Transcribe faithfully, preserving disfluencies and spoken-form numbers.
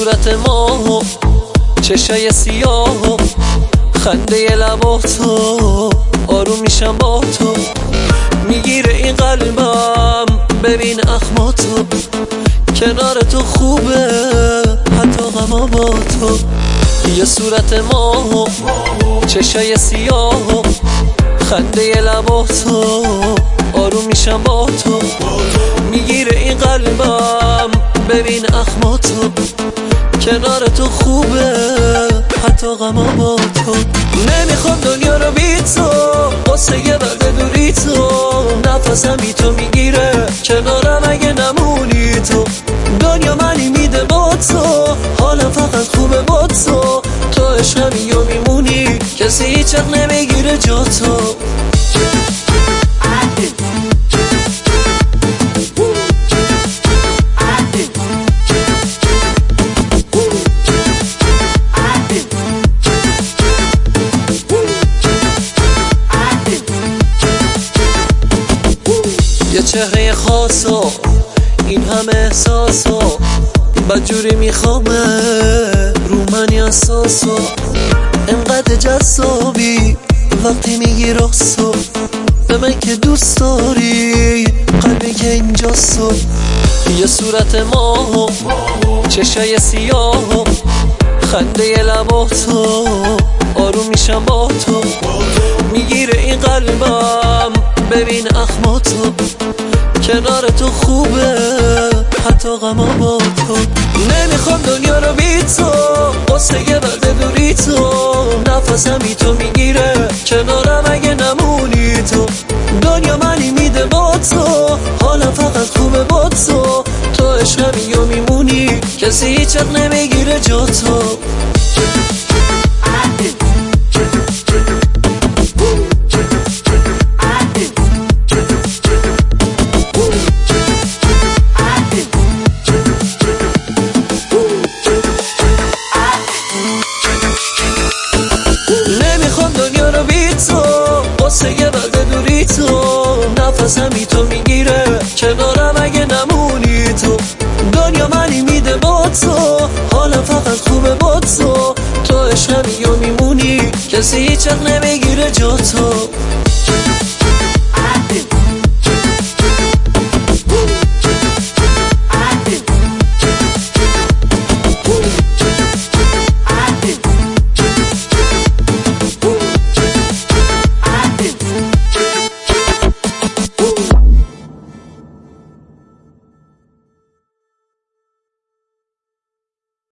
صورت ما چشای سیاه خنده لباتو آروم میشم با تو میگیره این قلبم ببین اخماتو کنار تو خوبه حتی غما با تو یه صورت ما چشای سیاه خنده لباتو آروم میشم با تو میگیره این قلبم ببین اخماتو کنار تو خوبه حتی غما با تو نمیخوام دنیا رو بی تو قصه یه بعد دوری تو نفسم بی تو میگیره کنارم اگه نمونی تو دنیا منی میده با تو حالم فقط خوبه با تو تو عشقمی و میمونی کسی هیچ وقت نمیگیره جا تو یه چهره خاصو این همه احساسو بدجوری میخوامه رو منی اساسو انقدر جذابی وقتی میگی راستو به من که دوست داری قلبی که اینجاستو یه صورت ما چشای سیاه خنده لباتو آروم میشم با تو میگیره این قلبم ببین اخماتو کنار تو خوبه حتی غما با تو نمیخوام دنیا رو بی تو قصه یه بعد دوری تو نفسم بی تو میگیره کنارم اگه نمونی تو دنیا منی میده با تو حالم فقط خوبه با تو تو عشقمی و میمونی کسی هیچ وقت نمیگیره جا تو دنیا رو بی تو قصه یه بعد دوری تو نفسم بی تو میگیره کنارم اگه نمونی تو دنیا منی میده با تو حالم فقط خوبه با تو تو عشقمی و میمونی کسی هیچ وقت نمیگیره جا تو